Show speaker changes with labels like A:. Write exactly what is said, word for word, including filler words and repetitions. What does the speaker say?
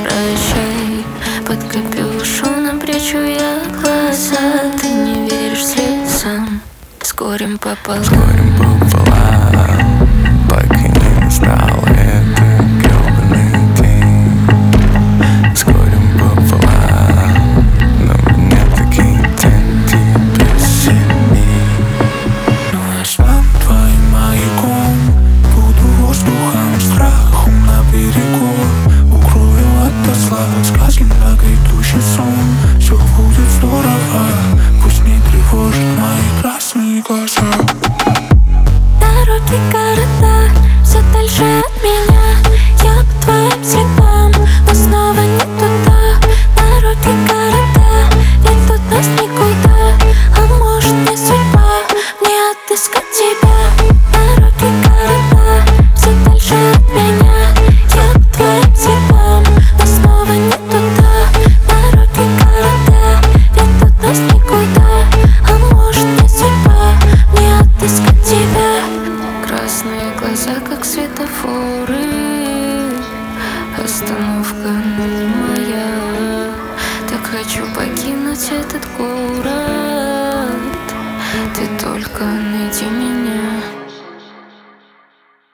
A: прощай. Под капюшоном прячу я глаза. Ты не веришь слезам, с горем пополам.
B: С горем пополам. Так и не настал этот грёбаный день. С горем пополам. Но мне такие день тебе сильней.
C: Ну я стану твоим маяком, буду воздухом, страхом на берегу. Укрою от зла, сказки многоидущий сон. Все будет здорово, пусть не тревожит мои красные глаза.
A: Дороги, города, все дальше от меня. Я по твоим следам, но снова не туда. Дороги, города, ведут нас никуда. А может не судьба мне отыскать тебя. Дороги, города, все дальше от меня. Я по твоим следам, но снова не туда. Дороги, города, ведут нас никуда. А может не судьба мне отыскать тебя. Красные глаза, как светофоры. Остановка моя. Так хочу покинуть этот город. Ты только найди меня.